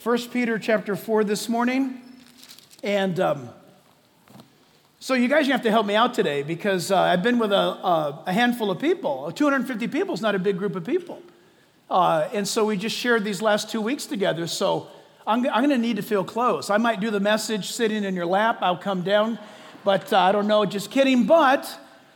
1 Peter chapter 4 this morning. And so you guys have to help me out today because I've been with a handful of people. 250 people is not a big group of people. And so we just shared these last 2 weeks together. So I'm going to need to feel close. I might do the message sitting in your lap. I'll come down. But I don't know, just kidding. But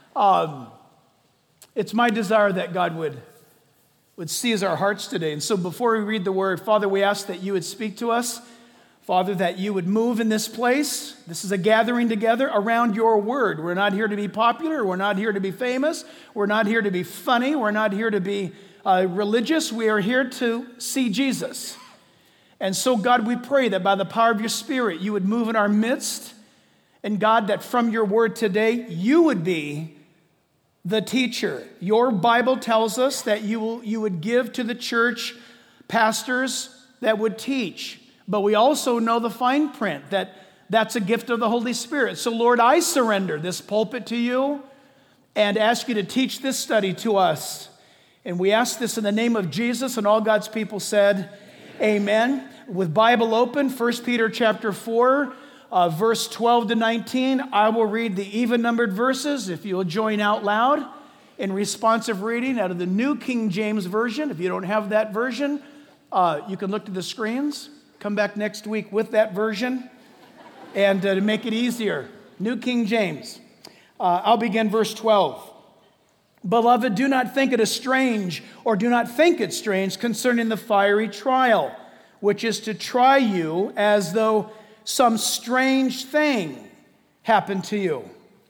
it's my desire that God would seize our hearts today. And so before we read the word, Father, we ask that you would speak to us. Father, that you would move in this place. This is a gathering together around your word. We're not here to be popular. We're not here to be famous. We're not here to be funny. We're not here to be religious. We are here to see Jesus. And so, God, we pray that by the power of your Spirit, you would move in our midst. And God, that from your word today, you would be the teacher. Your Bible tells us that you would give to the church pastors that would teach. But we also know the fine print, that's a gift of the Holy Spirit. So, Lord, I surrender this pulpit to you and ask you to teach this study to us. And we ask this in the name of Jesus, and all God's people said, Amen. With Bible open, 1 Peter chapter 4, verse 12 to 19, I will read the even-numbered verses, if you'll join out loud in responsive reading out of the New King James Version. If you don't have that version, you can look to the screens. Come back next week with that version. And to make it easier, New King James. I'll begin verse 12. Beloved, do not think it strange concerning the fiery trial, which is to try you as though some strange thing happened to you.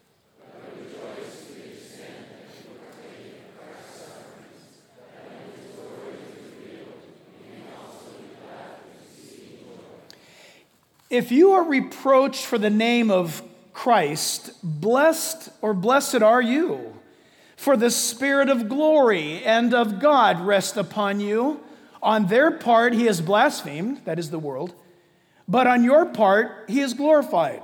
If you are reproached for the name of Christ, blessed are you, for the Spirit of glory and of God rests upon you. On their part he is blasphemed, that is the world, but on your part he is glorified.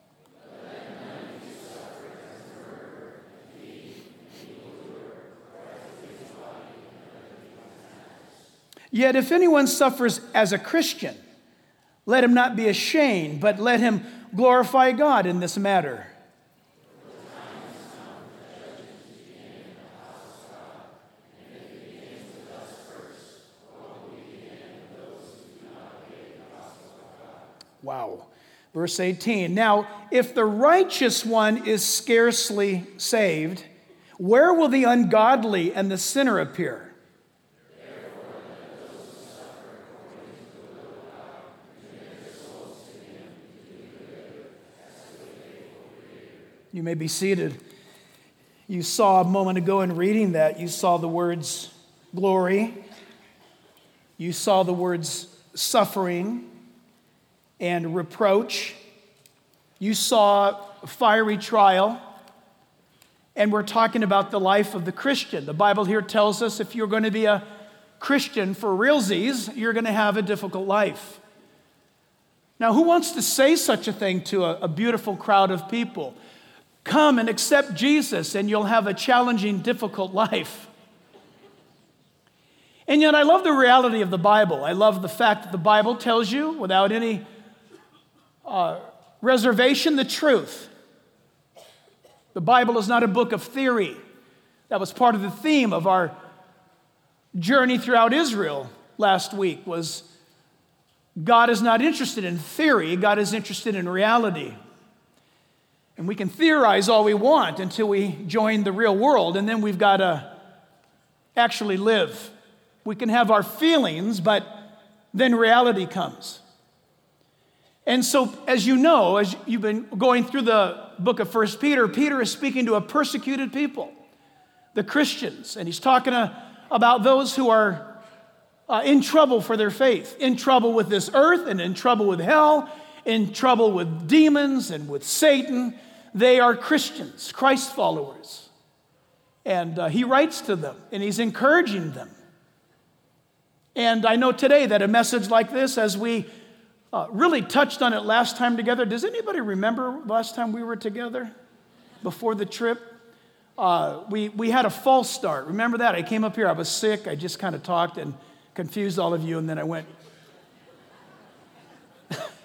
Yet if anyone suffers as a Christian, let him not be ashamed, but let him glorify God in this matter. Wow. Verse 18. Now, if the righteous one is scarcely saved, where will the ungodly and the sinner appear? You may be seated. You saw a moment ago in reading that, you saw the words glory. You saw the words suffering and reproach. You saw fiery trial. And we're talking about the life of the Christian. The Bible here tells us if you're going to be a Christian for realsies, you're going to have a difficult life. Now, who wants to say such a thing to a beautiful crowd of people? Come and accept Jesus and you'll have a challenging, difficult life. And yet I love the reality of the Bible. I love the fact that the Bible tells you without any reservation the truth. The Bible is not a book of theory. That was part of the theme of our journey throughout Israel last week was God is not interested in theory. God is interested in reality. And we can theorize all we want until we join the real world, and then we've got to actually live. We can have our feelings, but then reality comes. And so, as you know, as you've been going through the book of 1 Peter, Peter is speaking to a persecuted people, the Christians, and he's talking about those who are in trouble for their faith, in trouble with this earth and in trouble with hell, in trouble with demons and with Satan. They are Christians, Christ followers. And he writes to them, and he's encouraging them. And I know today that a message like this, as we really touched on it last time together, does anybody remember last time we were together before the trip? We had a false start. Remember that? I came up here, I was sick, I just kind of talked and confused all of you, and then I went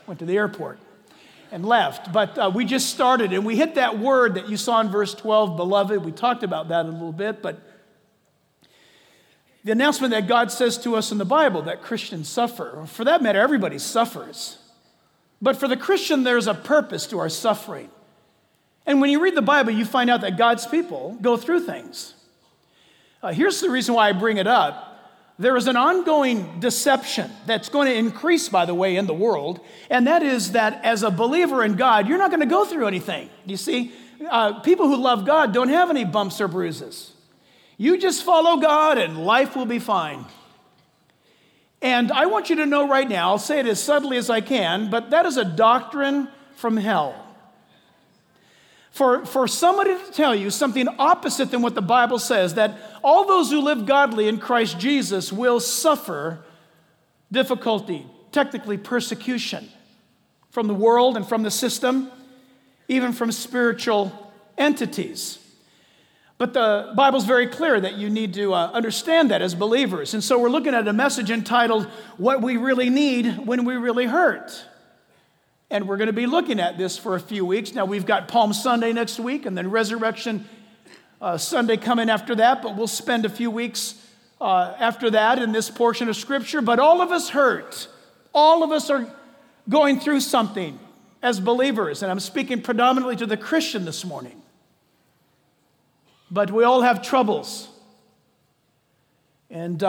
went to the airport and left. But we just started, and we hit that word that you saw in verse 12, beloved. We talked about that a little bit, but the announcement that God says to us in the Bible that Christians suffer. For that matter, everybody suffers. But for the Christian, there's a purpose to our suffering. And when you read the Bible, you find out that God's people go through things. Here's the reason why I bring it up. There is an ongoing deception that's going to increase, by the way, in the world, and that is that as a believer in God, you're not going to go through anything. You see, people who love God don't have any bumps or bruises. You just follow God and life will be fine. And I want you to know right now, I'll say it as subtly as I can, but that is a doctrine from hell. For somebody to tell you something opposite than what the Bible says, that all those who live godly in Christ Jesus will suffer difficulty, technically persecution, from the world and from the system, even from spiritual entities. But the Bible's very clear that you need to understand that as believers. And so we're looking at a message entitled, What We Really Need When We Really Hurt. And we're going to be looking at this for a few weeks. Now, we've got Palm Sunday next week and then Resurrection Sunday coming after that, but we'll spend a few weeks after that in this portion of Scripture. But all of us hurt. All of us are going through something as believers, and I'm speaking predominantly to the Christian this morning. But we all have troubles. And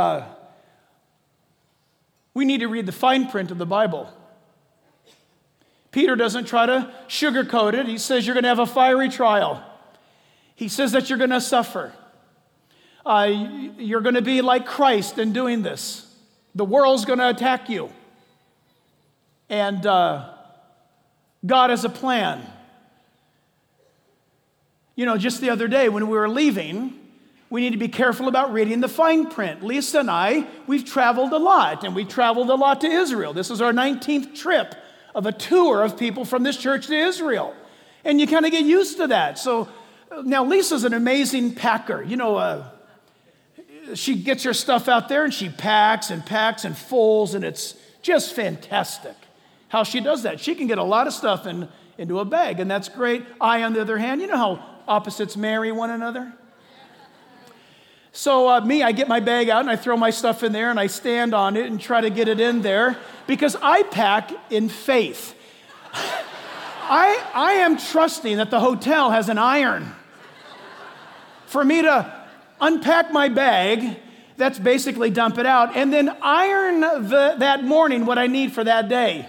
we need to read the fine print of the Bible. Peter doesn't try to sugarcoat it. He says you're going to have a fiery trial. He says that you're going to suffer. You're going to be like Christ in doing this. The world's going to attack you. And God has a plan. You know, just the other day when we were leaving, we need to be careful about reading the fine print. Lisa and I, we've traveled a lot, and we traveled a lot to Israel. This is our 19th trip of a tour of people from this church to Israel. And you kind of get used to that. So now Lisa's an amazing packer. You know, she gets her stuff out there and she packs and folds, and it's just fantastic how she does that. She can get a lot of stuff into a bag, and that's great. I, on the other hand, you know how opposites marry one another? So I get my bag out and I throw my stuff in there and I stand on it and try to get it in there because I pack in faith. I am trusting that the hotel has an iron for me to unpack my bag, that's basically dump it out, and then iron that morning what I need for that day.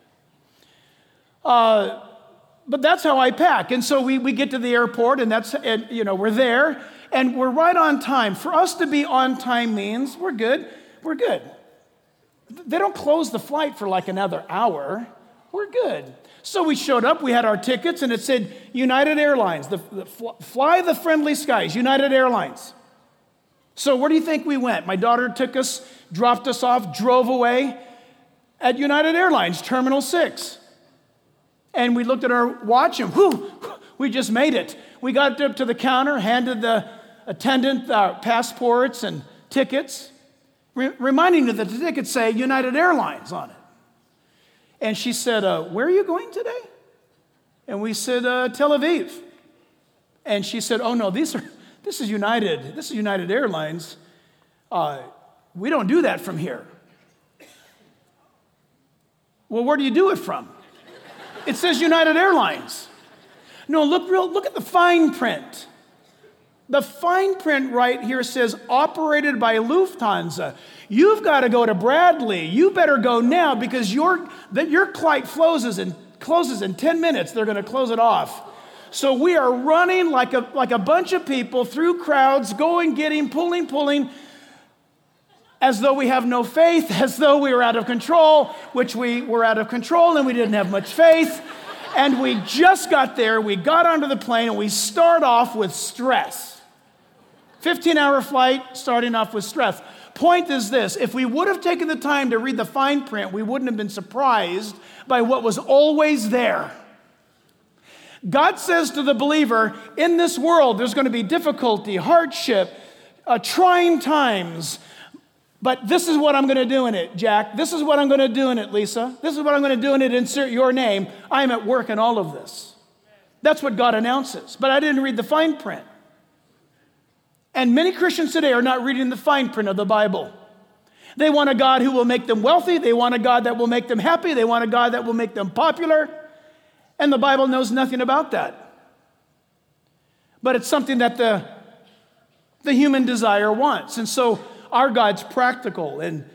But that's how I pack. And so we get to the airport and we're there. And we're right on time. For us to be on time means we're good. We're good. They don't close the flight for like another hour. We're good. So we showed up. We had our tickets, and it said United Airlines. Fly the friendly skies, United Airlines. So where do you think we went? My daughter took us, dropped us off, drove away at United Airlines, Terminal 6. And we looked at our watch, and we just made it. We got up to the counter, handed the attendant passports and tickets, reminding her that the tickets say United Airlines on it. And she said, where are you going today? And we said, Tel Aviv. And she said, oh no, this is United Airlines. We don't do that from here. Well, where do you do it from? It says United Airlines. No, look at the fine print. The fine print right here says operated by Lufthansa. You've got to go to Bradley. You better go now because your flight closes in 10 minutes. They're going to close it off. So we are running like a bunch of people through crowds, going, getting, pulling, as though we have no faith, as though we were out of control, which we were out of control and we didn't have much faith. And we just got there, we got onto the plane, and we start off with stress. 15-hour flight, starting off with stress. Point is this, if we would have taken the time to read the fine print, we wouldn't have been surprised by what was always there. God says to the believer, in this world, there's going to be difficulty, hardship, trying times, But this is what I'm going to do in it, Jack. This is what I'm going to do in it, Lisa. This is what I'm going to do in it. Insert your name. I'm at work in all of this. That's what God announces. But I didn't read the fine print. And many Christians today are not reading the fine print of the Bible. They want a God who will make them wealthy. They want a God that will make them happy. They want a God that will make them popular. And the Bible knows nothing about that. But it's something that the human desire wants. And so our God's practical, and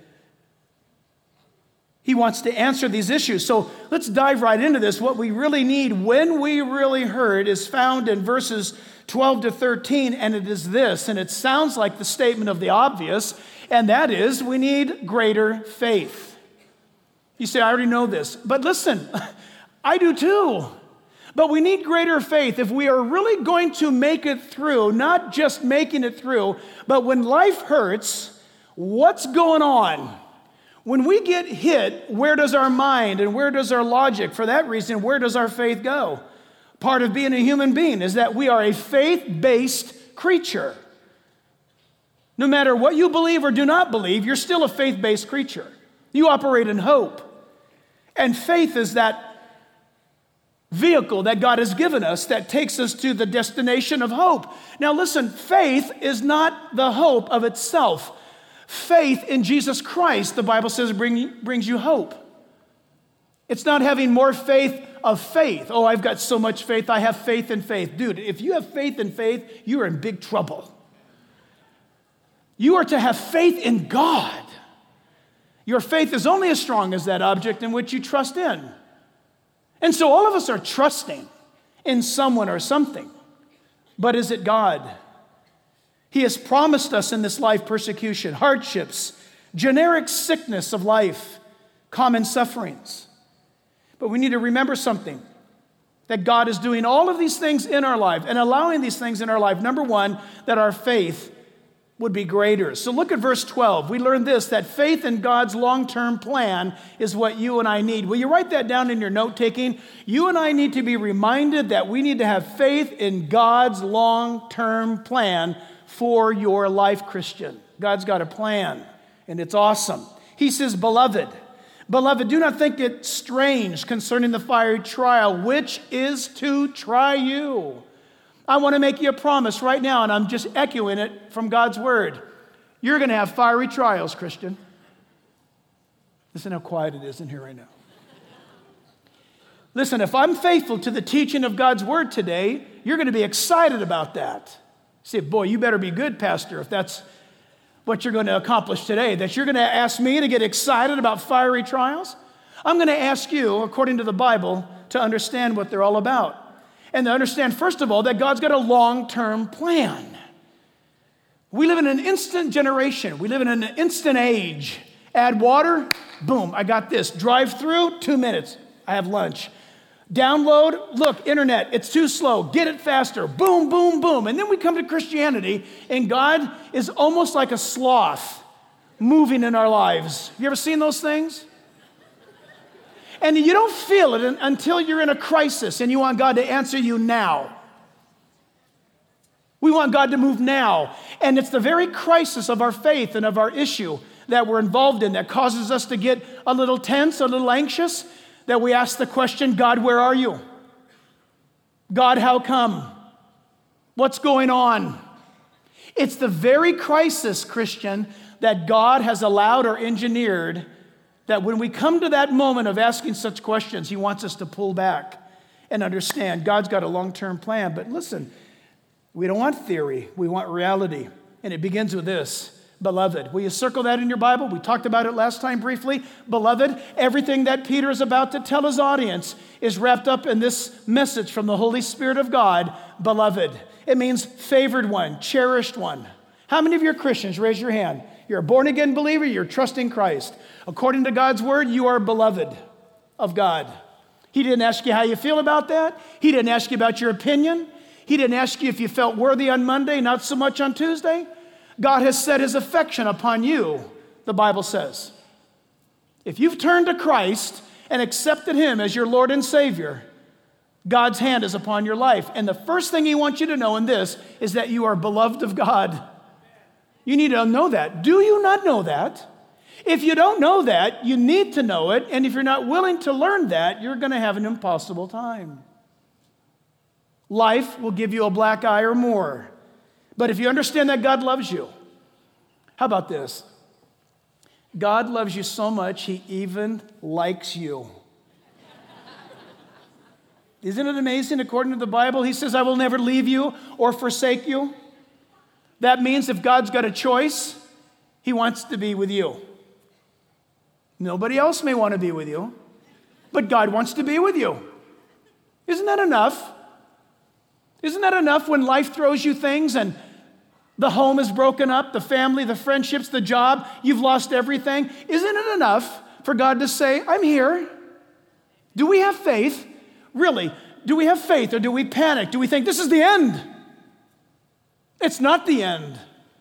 He wants to answer these issues. So let's dive right into this. What we really need when we really heard is found in verses 12 to 13, and it is this, and it sounds like the statement of the obvious, and that is we need greater faith. You say, I already know this. But listen, I do too. But we need greater faith if we are really going to make it through, not just making it through, but when life hurts, what's going on? When we get hit, where does our mind and where does our logic? For that reason, where does our faith go? Part of being a human being is that we are a faith-based creature. No matter what you believe or do not believe, you're still a faith-based creature. You operate in hope. And faith is that vehicle that God has given us that takes us to the destination of hope. Now listen, faith is not the hope of itself. Faith in Jesus Christ, the Bible says, brings you hope. It's not having more faith of faith. Oh, I've got so much faith, I have faith in faith. Dude, if you have faith in faith, you are in big trouble. You are to have faith in God. Your faith is only as strong as that object in which you trust in. And so all of us are trusting in someone or something. But is it God? He has promised us in this life persecution, hardships, generic sickness of life, common sufferings. But we need to remember something, that God is doing all of these things in our life and allowing these things in our life. Number one, that our faith would be greater. So look at verse 12. We learned this, that faith in God's long-term plan is what you and I need. Will you write that down in your note-taking? You and I need to be reminded that we need to have faith in God's long-term plan for your life, Christian. God's got a plan, and it's awesome. He says, Beloved, do not think it strange concerning the fiery trial, which is to try you. I want to make you a promise right now, and I'm just echoing it from God's word. You're going to have fiery trials, Christian. Listen how quiet it is in here right now. Listen, if I'm faithful to the teaching of God's word today, you're going to be excited about that. You say, boy, you better be good, Pastor, if that's what you're going to accomplish today, that you're going to ask me to get excited about fiery trials. I'm going to ask you, according to the Bible, to understand what they're all about. And to understand, first of all, that God's got a long-term plan. We live in an instant generation. We live in an instant age. Add water, boom, I got this. Drive through, 2 minutes, I have lunch. Download, look, internet, it's too slow. Get it faster, boom, boom, boom. And then we come to Christianity, and God is almost like a sloth moving in our lives. Have you ever seen those things? And you don't feel it until you're in a crisis and you want God to answer you now. We want God to move now. And it's the very crisis of our faith and of our issue that we're involved in that causes us to get a little tense, a little anxious, that we ask the question, God, where are you? God, how come? What's going on? It's the very crisis, Christian, that God has allowed or engineered, that when we come to that moment of asking such questions, He wants us to pull back and understand God's got a long-term plan. But listen, we don't want theory. We want reality. And it begins with this, Beloved. Will you circle that in your Bible? We talked about it last time briefly. Beloved, everything that Peter is about to tell his audience is wrapped up in this message from the Holy Spirit of God, Beloved. It means favored one, cherished one. How many of you are Christians? Raise your hand. You're a born-again believer. You're trusting Christ. According to God's word, you are beloved of God. He didn't ask you how you feel about that. He didn't ask you about your opinion. He didn't ask you if you felt worthy on Monday, not so much on Tuesday. God has set His affection upon you, the Bible says. If you've turned to Christ and accepted Him as your Lord and Savior, God's hand is upon your life. And the first thing He wants you to know in this is that you are beloved of God. You need to know that. Do you not know that? If you don't know that, you need to know it. And if you're not willing to learn that, you're going to have an impossible time. Life will give you a black eye or more. But if you understand that God loves you, how about this? God loves you so much, he even likes you. Isn't it amazing? According to the Bible, he says, I will never leave you or forsake you. That means if God's got a choice, he wants to be with you. Nobody else may want to be with you, but God wants to be with you. Isn't that enough? Isn't that enough when life throws you things and the home is broken up, the family, the friendships, the job, you've lost everything? Isn't it enough for God to say, I'm here? Do we have faith? Really, do we have faith or do we panic? Do we think this is the end? It's not the end.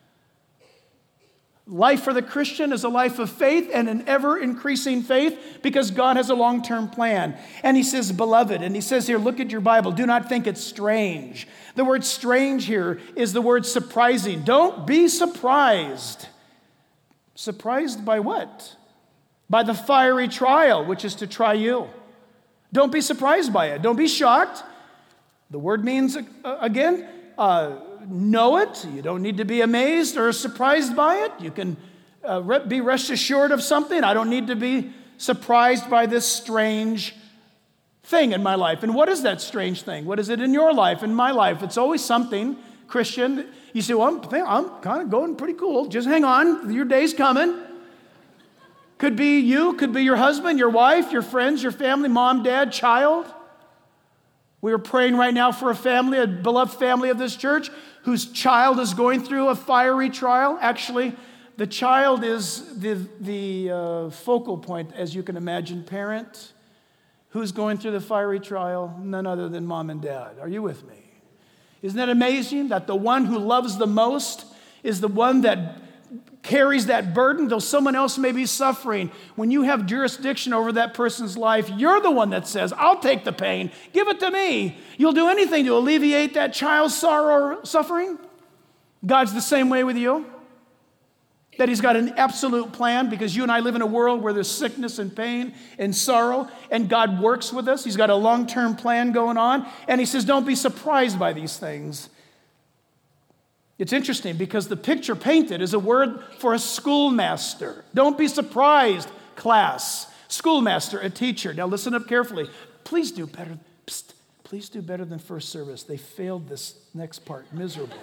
Life for the Christian is a life of faith and an ever-increasing faith because God has a long-term plan. And he says, beloved, and he says here, look at your Bible. Do not think it's strange. The word strange here is the word surprising. Don't be surprised. Surprised by what? By the fiery trial, which is to try you. Don't be surprised by it. Don't be shocked. The word means, again, know it. You don't need to be amazed or surprised by it. You can be rest assured of something. I don't need to be surprised by this strange thing in my life. And what is that strange thing? What is it in your life, in my life? It's always something, Christian. You say, well, I'm kind of going pretty cool. Just hang on. Your day's coming. Could be you, could be your husband, your wife, your friends, your family, mom, dad, child. We are praying right now for a family, a beloved family of this church, whose child is going through a fiery trial. Actually, the child is the focal point, as you can imagine, parent. Who's going through the fiery trial? None other than mom and dad. Are you with me? Isn't that amazing that the one who loves the most is the one that carries that burden, though someone else may be suffering? When you have jurisdiction over that person's life, you're the one that says, I'll take the pain. Give it to me. You'll do anything to alleviate that child's sorrow or suffering. God's the same way with you. That he's got an absolute plan because you and I live in a world where there's sickness and pain and sorrow, and God works with us. He's got a long-term plan going on, and he says, don't be surprised by these things. It's interesting because the picture painted is a word for a schoolmaster. Don't be surprised, class. Schoolmaster, a teacher. Now listen up carefully. Please do better. Please do better than first service. They failed this next part miserably.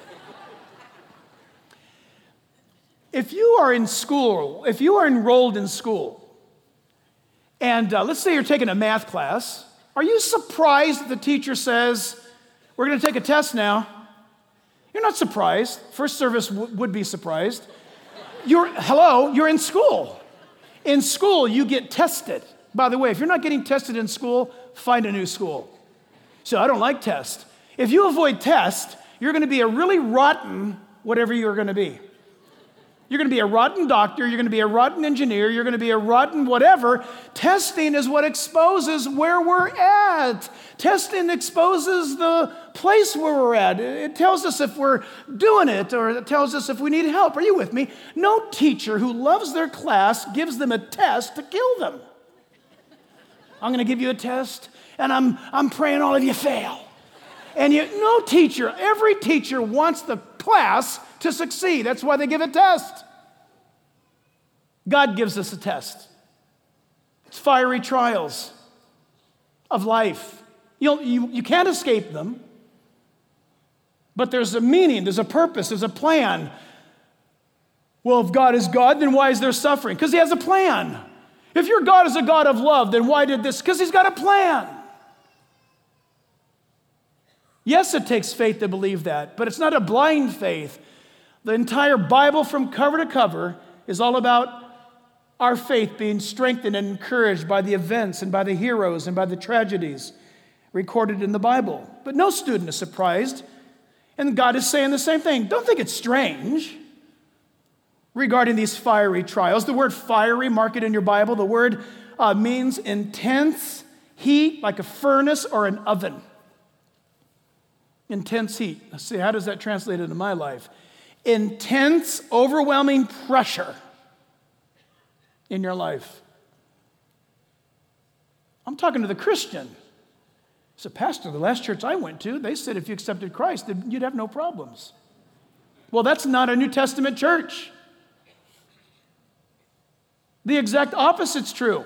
If you are in school, if you are enrolled in school, and let's say you're taking a math class, are you surprised that the teacher says, we're going to take a test now? You're not surprised. First service would be surprised. You're in school. In school, you get tested. By the way, if you're not getting tested in school, find a new school. So I don't like tests. If you avoid tests, you're going to be a really rotten whatever you're going to be. You're going to be a rotten doctor. You're going to be a rotten engineer. You're going to be a rotten whatever. Testing is what exposes where we're at. Testing exposes the place where we're at. It tells us if we're doing it, or it tells us if we need help. Are you with me? No teacher who loves their class gives them a test to kill them. I'm going to give you a test, and I'm praying all of you fail. And no teacher, every teacher wants the class to succeed. That's why they give a test. God gives us a test. It's fiery trials of life. You can't escape them. But there's a meaning, there's a purpose, there's a plan. Well, if God is God, then why is there suffering? Because he has a plan. If your God is a God of love, then why did this? Because he's got a plan. Yes, it takes faith to believe that, but it's not a blind faith. The entire Bible from cover to cover is all about our faith being strengthened and encouraged by the events and by the heroes and by the tragedies recorded in the Bible. But no student is surprised, and God is saying the same thing. Don't think it's strange regarding these fiery trials. The word fiery, mark it in your Bible, the word means intense heat, like a furnace or an oven. Intense heat. Let's see, how does that translate into my life? intense, overwhelming pressure in your life. I'm talking to the Christian. I said, Pastor, the last church I went to, they said if you accepted Christ, you'd have no problems. Well, that's not a New Testament church. The exact opposite's true.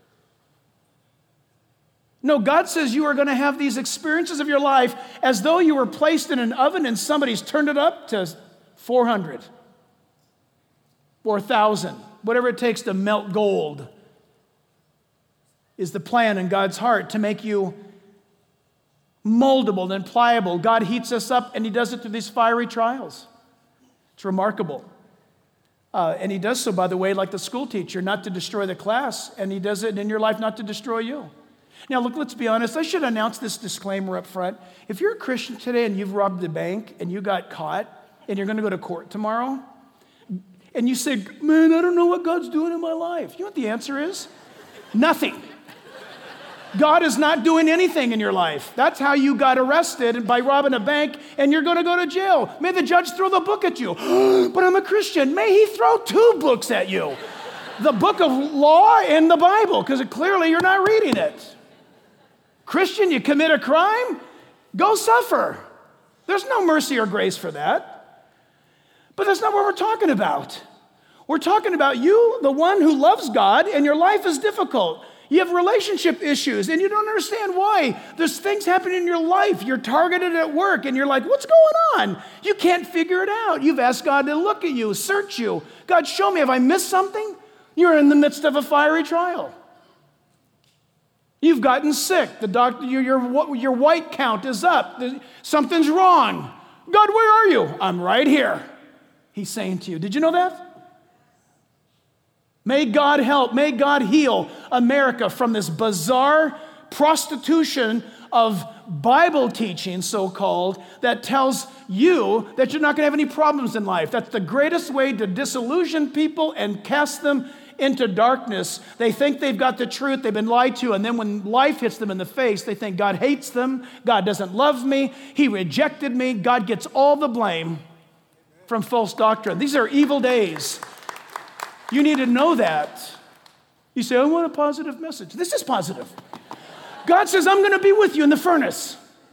No, God says you are going to have these experiences of your life as though you were placed in an oven and somebody's turned it up to 400 or 1,000. Whatever it takes to melt gold is the plan in God's heart to make you moldable and pliable. God heats us up, and he does it through these fiery trials. It's remarkable. And he does so, by the way, like the school teacher, not to destroy the class, and he does it in your life not to destroy you. Now, look, let's be honest. I should announce this disclaimer up front. If you're a Christian today and you've robbed the bank and you got caught and you're going to go to court tomorrow, and you say, man, I don't know what God's doing in my life. You know what the answer is? Nothing. God is not doing anything in your life. That's how you got arrested by robbing a bank, and you're going to go to jail. May the judge throw the book at you. But I'm a Christian. May he throw 2 books at you. The book of law and the Bible, because clearly you're not reading it. Christian, you commit a crime, go suffer. There's no mercy or grace for that. But that's not what we're talking about. We're talking about you, the one who loves God, and your life is difficult. You have relationship issues, and you don't understand why. There's things happening in your life. You're targeted at work, and you're like, what's going on? You can't figure it out. You've asked God to look at you, search you. God, show me, have I missed something? You're in the midst of a fiery trial. You've gotten sick. The doctor, your white count is up. Something's wrong. God, where are you? I'm right here. He's saying to you, did you know that? May God help, may God heal America from this bizarre prostitution of Bible teaching, so-called, that tells you that you're not going to have any problems in life. That's the greatest way to disillusion people and cast them into darkness. They think they've got the truth, they've been lied to, and then when life hits them in the face, they think God hates them, God doesn't love me, he rejected me, God gets all the blame from false doctrine. These are evil days. You need to know that. You say, I want a positive message. This is positive. God says, I'm going to be with you in the furnace.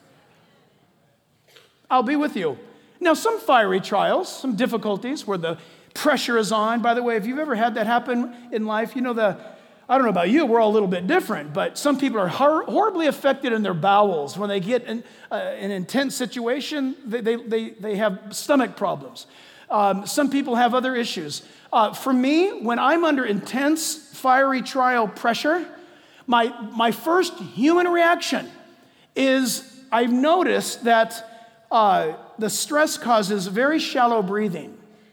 I'll be with you. Now, some fiery trials, some difficulties where the pressure is on. By the way, if you've ever had that happen in life, you know I don't know about you, we're all a little bit different, but some people are horribly affected in their bowels. When they get in an intense situation, they have stomach problems. Some people have other issues. For me, when I'm under intense fiery trial pressure, my first human reaction is I've noticed that the stress causes very shallow breathing.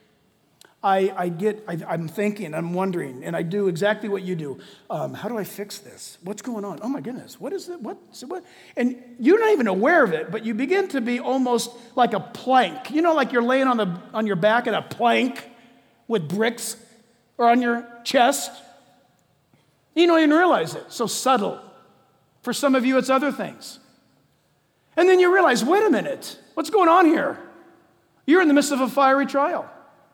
I'm thinking, I'm wondering, and I do exactly what you do. How do I fix this? What's going on? Oh my goodness, what is it? What? And you're not even aware of it, but you begin to be almost like a plank. You know, like you're laying on your back in a plank with bricks or on your chest. You don't even realize it. So subtle. For some of you, it's other things. And then you realize, wait a minute, what's going on here? You're in the midst of a fiery trial.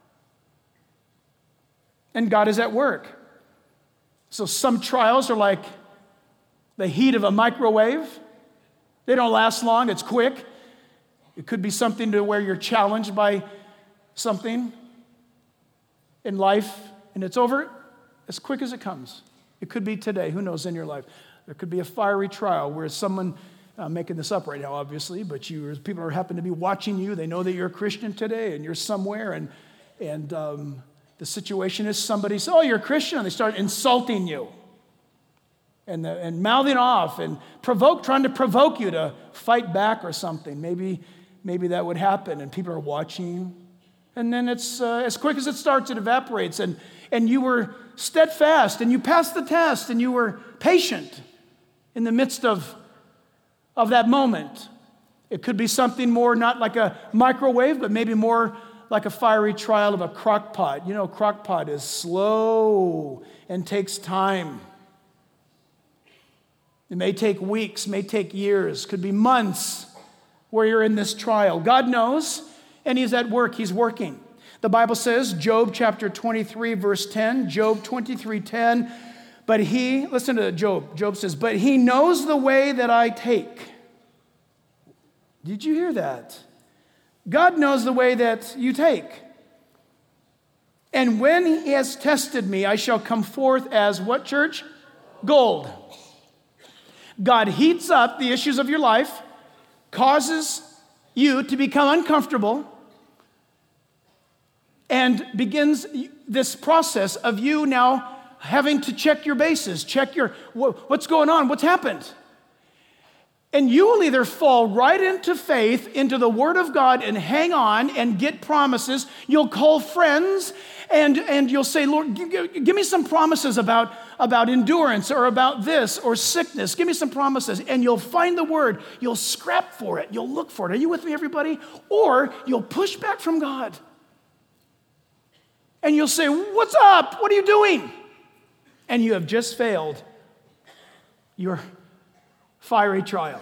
And God is at work. So some trials are like the heat of a microwave. They don't last long, it's quick. It could be something to where you're challenged by something in life, and it's over as quick as it comes. It could be today, who knows, in your life. There could be a fiery trial where someone, I'm making this up right now, obviously, but people are happen to be watching you. They know that you're a Christian today, and you're somewhere, and the situation is somebody says, oh, you're a Christian, and they start insulting you and mouthing off and trying to provoke you to fight back or something. Maybe that would happen, and people are watching. And then it's as quick as it starts, it evaporates. And you were steadfast, and you passed the test, and you were patient in the midst of that moment. It could be something more not like a microwave, but maybe more like a fiery trial of a crock pot. You know, a crock pot is slow and takes time. It may take weeks, may take years, could be months where you're in this trial. God knows, and he's at work, he's working. The Bible says, Job chapter 23, verse 10, Job 23:10, but he, listen to Job. Job says, but he knows the way that I take. Did you hear that? God knows the way that you take. And when he has tested me, I shall come forth as what, church? Gold. God heats up the issues of your life, causes you to become uncomfortable, and begins this process of you now having to check your bases, check your, what's going on, what's happened. And you will either fall right into faith, into the Word of God, and hang on and get promises. You'll call friends and you'll say, Lord, give me some promises about endurance or about this or sickness. Give me some promises. And you'll find the Word. You'll scrap for it. You'll look for it. Are you with me, everybody? Or you'll push back from God. And you'll say, what's up? What are you doing? And you have just failed your fiery trial.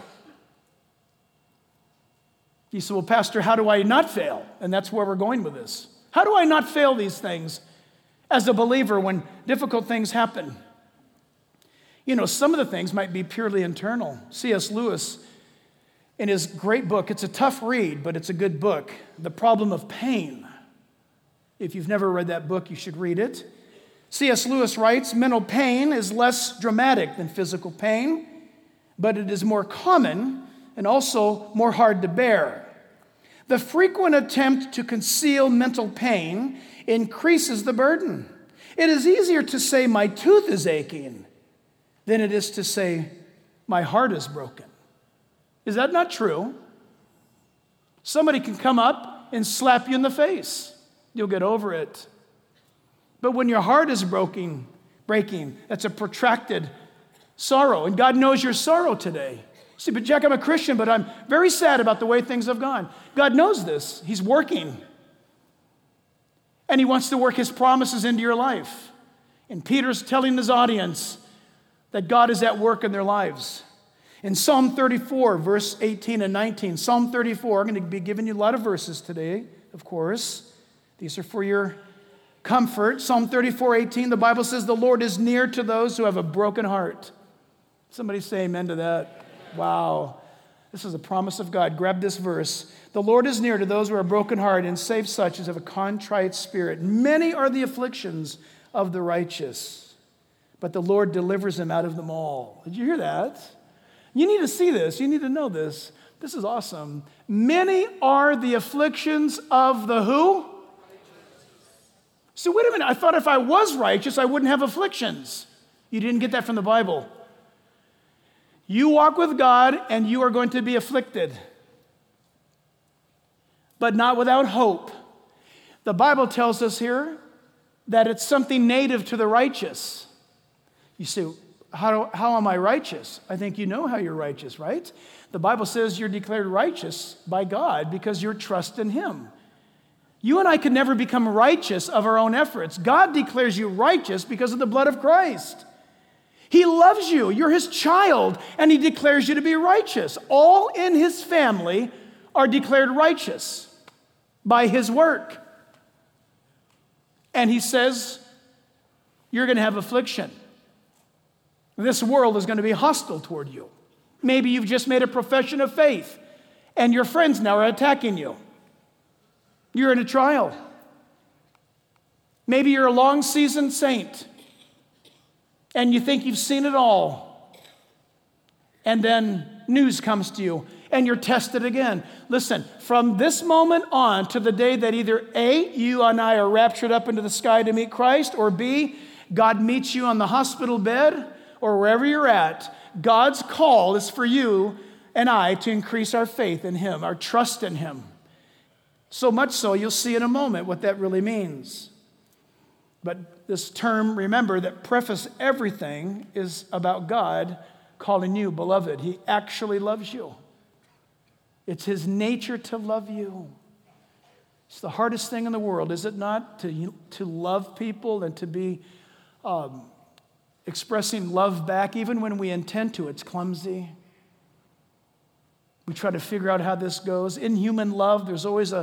You say, well, Pastor, how do I not fail? And that's where we're going with this. How do I not fail these things as a believer when difficult things happen? You know, some of the things might be purely internal. C.S. Lewis, in his great book, it's a tough read, but it's a good book, The Problem of Pain. If you've never read that book, you should read it. C.S. Lewis writes, mental pain is less dramatic than physical pain, but it is more common and also more hard to bear. The frequent attempt to conceal mental pain increases the burden. It is easier to say my tooth is aching than it is to say my heart is broken. Is that not true? Somebody can come up and slap you in the face. You'll get over it. But when your heart is breaking, that's a protracted sorrow. And God knows your sorrow today. See, but Jack, I'm a Christian, but I'm very sad about the way things have gone. God knows this. He's working. And he wants to work his promises into your life. And Peter's telling his audience that God is at work in their lives. In Psalm 34, verse 18 and 19, Psalm 34, I'm going to be giving you a lot of verses today, of course. These are for your comfort. Psalm 34:18, the Bible says, the Lord is near to those who have a broken heart. Somebody say amen to that. Wow. This is a promise of God. Grab this verse. The Lord is near to those who are broken heart and save such as have a contrite spirit. Many are the afflictions of the righteous, but the Lord delivers them out of them all. Did you hear that? You need to see this. You need to know this. This is awesome. Many are the afflictions of the who? So wait a minute, I thought if I was righteous, I wouldn't have afflictions. You didn't get that from the Bible. You walk with God and you are going to be afflicted, but not without hope. The Bible tells us here that it's something native to the righteous. You say, how am I righteous? I think you know how you're righteous, right? The Bible says you're declared righteous by God because you trust in him. You and I can never become righteous of our own efforts. God declares you righteous because of the blood of Christ. He loves you. You're his child, and he declares you to be righteous. All in his family are declared righteous by his work. And he says, you're going to have affliction. This world is going to be hostile toward you. Maybe you've just made a profession of faith, and your friends now are attacking you. You're in a trial. Maybe you're a long-seasoned saint, and you think you've seen it all. And then news comes to you, and you're tested again. Listen, from this moment on to the day that either A, you and I are raptured up into the sky to meet Christ, or B, God meets you on the hospital bed, or wherever you're at, God's call is for you and I to increase our faith in him, our trust in him. So much so, you'll see in a moment what that really means. But this term, remember, that preface everything is about God calling you beloved. He actually loves you. It's his nature to love you. It's the hardest thing in the world, is it not? To love people and to be expressing love back, even when we intend to. It's clumsy. We try to figure out how this goes. In human love, there's always a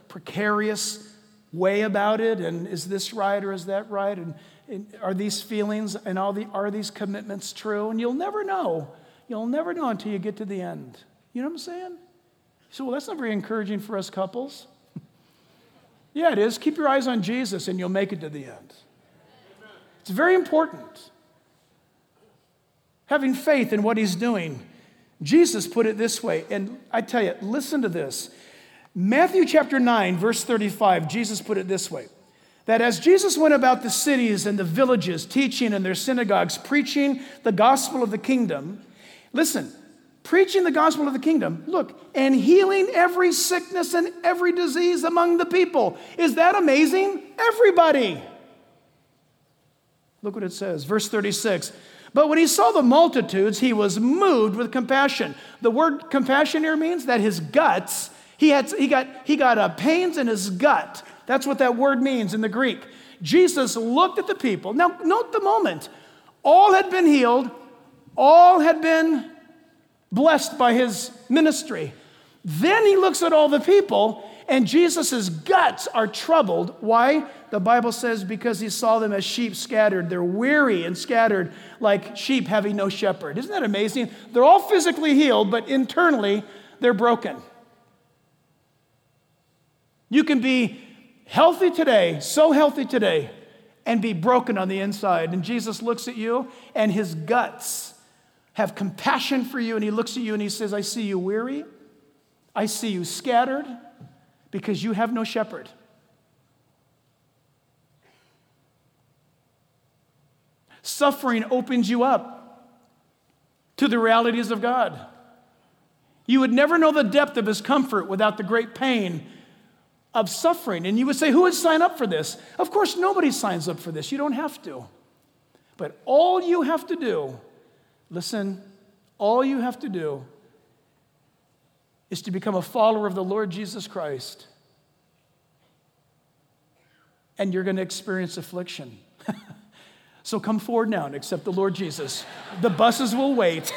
precarious way about it, and is this right or is that right, and are these feelings and are these commitments true? And you'll never know. You'll never know until you get to the end. You know what I'm saying? So, well, that's not very encouraging for us couples. Yeah, it is. Keep your eyes on Jesus and you'll make it to the end. It's very important. Having faith in what he's doing. Jesus put it this way, and I tell you, listen to this. Matthew chapter 9, verse 35, Jesus put it this way, that as Jesus went about the cities and the villages, teaching in their synagogues, preaching the gospel of the kingdom, listen, preaching the gospel of the kingdom, look, and healing every sickness and every disease among the people. Is that amazing? Everybody. Look what it says, verse 36. But when he saw the multitudes, he was moved with compassion. The word compassion here means that his guts, he got pains in his gut. That's what that word means in the Greek. Jesus looked at the people. Now, note the moment. All had been healed. All had been blessed by his ministry. Then he looks at all the people, and Jesus' guts are troubled. Why? The Bible says because he saw them as sheep scattered. They're weary and scattered like sheep having no shepherd. Isn't that amazing? They're all physically healed, but internally they're broken. You can be healthy today, so healthy today, and be broken on the inside. And Jesus looks at you, and his guts have compassion for you, and he looks at you and he says, I see you weary. I see you scattered because you have no shepherd. Suffering opens you up to the realities of God. You would never know the depth of his comfort without the great pain of suffering. And you would say, who would sign up for this? Of course, nobody signs up for this. You don't have to. But all you have to do, listen, all you have to do is to become a follower of the Lord Jesus Christ. And you're going to experience affliction. So come forward now and accept the Lord Jesus. The buses will wait.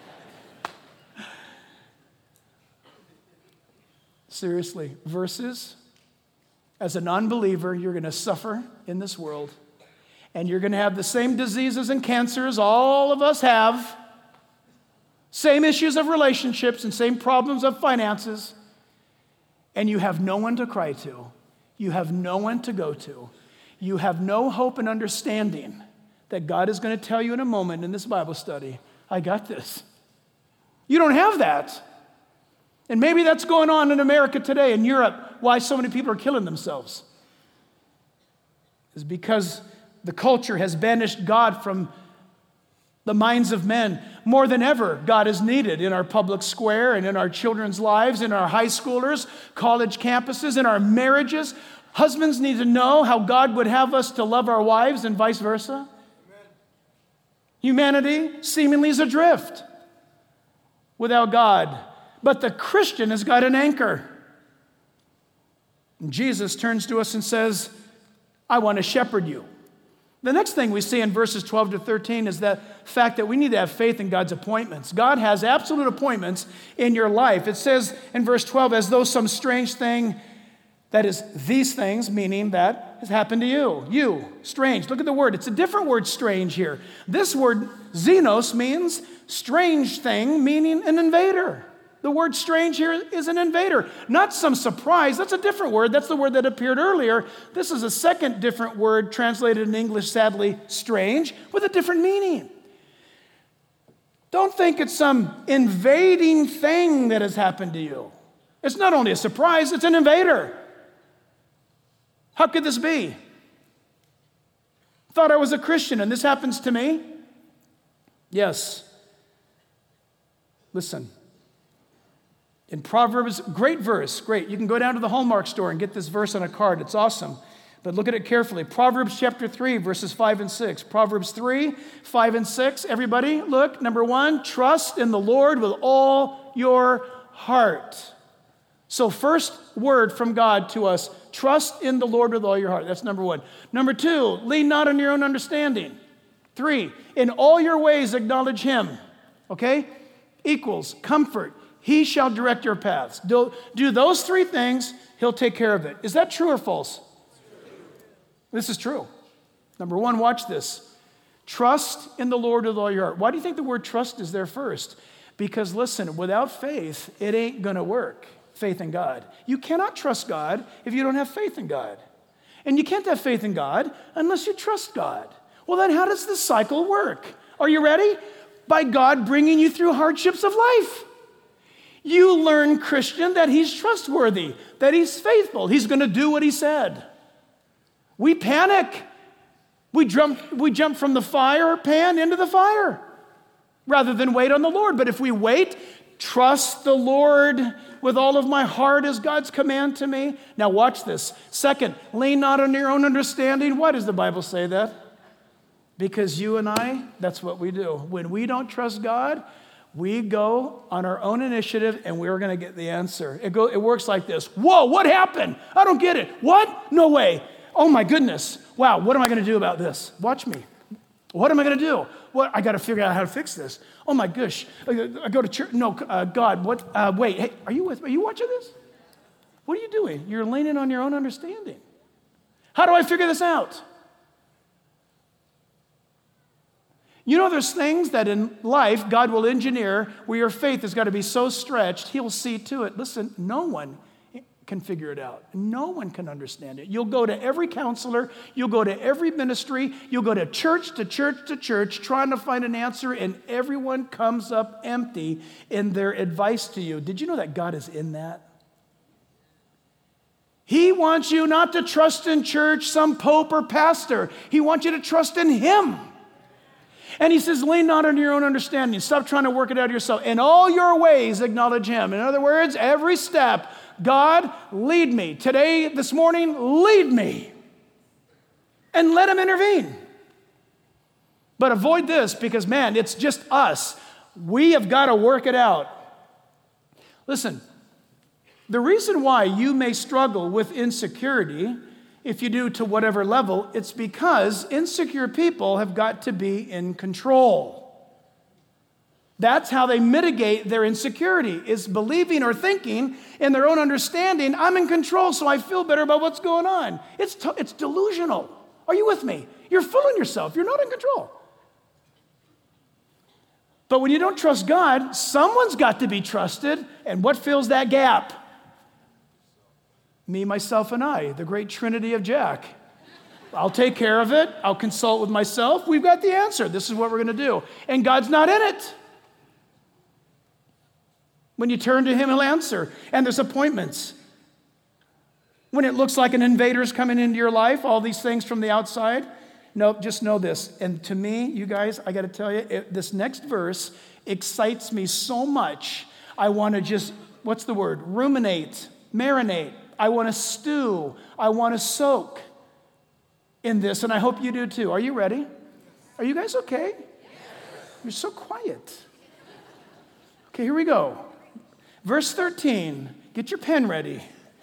Seriously, verses. As a non-believer, you're going to suffer in this world. And you're going to have the same diseases and cancers all of us have. Same issues of relationships and same problems of finances. And you have no one to cry to. You have no one to go to. You have no hope and understanding that God is going to tell you in a moment in this Bible study, I got this. You don't have that. And maybe that's going on in America today, in Europe, why so many people are killing themselves. Is because the culture has banished God from the minds of men. More than ever, God is needed in our public square and in our children's lives, in our high schoolers, college campuses, in our marriages. Husbands need to know how God would have us to love our wives and vice versa. Amen. Humanity seemingly is adrift without God. But the Christian has got an anchor. And Jesus turns to us and says, I want to shepherd you. The next thing we see in verses 12 to 13 is that fact that we need to have faith in God's appointments. God has absolute appointments in your life. It says in verse 12, as though some strange thing, that is, these things, meaning that has happened to you. You, strange. Look at the word. It's a different word, strange, here. This word, xenos, means strange thing, meaning an invader. The word strange here is an invader, not some surprise. That's a different word. That's the word that appeared earlier. This is a second different word translated in English, sadly, strange, with a different meaning. Don't think it's some invading thing that has happened to you. It's not only a surprise, it's an invader. How could this be? Thought I was a Christian and this happens to me? Yes. Listen. In Proverbs, great verse, great. You can go down to the Hallmark store and get this verse on a card. It's awesome. But look at it carefully. Proverbs chapter 3, verses 5 and 6. Proverbs 3, 5 and 6. Everybody, look. Number 1, trust in the Lord with all your heart. So first word from God to us, trust in the Lord with all your heart. That's number 1. Number 2, lean not on your own understanding. 3, in all your ways acknowledge him. Okay? Equals comfort, He shall direct your paths. Do those three things, he'll take care of it. Is that true or false? This is true. Number one, watch this. Trust in the Lord with all your heart. Why do you think the word trust is there first? Because listen, without faith, it ain't going to work. Faith in God. You cannot trust God if you don't have faith in God. And you can't have faith in God unless you trust God. Well, then how does this cycle work? Are you ready? By God bringing you through hardships of life. You learn, Christian, that he's trustworthy, that he's faithful. He's going to do what he said. We panic. We jump from the fire pan into the fire rather than wait on the Lord. But if we wait, trust the Lord with all of my heart is God's command to me. Now watch this. Second, lean not on your own understanding. Why does the Bible say that? Because you and I, that's what we do. When we don't trust God, we go on our own initiative and we're going to get the answer. It works like this. Whoa, what happened? I don't get it. What? No way. Oh my goodness. Wow, what am I going to do about this? Watch me. What am I going to do? What? I got to figure out how to fix this. Oh my gosh. I go to church. No, God, what? Wait, hey, are you watching this? What are you doing? You're leaning on your own understanding. How do I figure this out? You know, there's things that in life God will engineer where your faith has got to be so stretched, he'll see to it. Listen, no one can figure it out. No one can understand it. You'll go to every counselor, you'll go to every ministry, you'll go to church trying to find an answer, and everyone comes up empty in their advice to you. Did you know that God is in that? He wants you not to trust in church, some pope or pastor. He wants you to trust in him. And he says, lean not on your own understanding. Stop trying to work it out yourself. In all your ways, acknowledge him. In other words, every step, God, lead me. Today, this morning, lead me. And let him intervene. But avoid this because, man, it's just us. We have got to work it out. Listen, the reason why you may struggle with insecurity, if you do to whatever level, it's because insecure people have got to be in control. That's how they mitigate their insecurity, is believing or thinking in their own understanding, I'm in control, so I feel better about what's going on. It's delusional. Are you with me? You're fooling yourself. You're not in control. But when you don't trust God, someone's got to be trusted, and what fills that gap? Me, myself, and I, the great trinity of Jack. I'll take care of it. I'll consult with myself. We've got the answer. This is what we're going to do. And God's not in it. When you turn to him, he'll answer. And there's appointments. When it looks like an invader's coming into your life, all these things from the outside, no, just know this. And to me, you guys, I got to tell you, this next verse excites me so much. I want to just, what's the word? Ruminate, marinate. I want to stew. I want to soak in this, and I hope you do too. Are you ready? Are you guys okay? You're so quiet. Okay, here we go. Verse 13. Get your pen ready.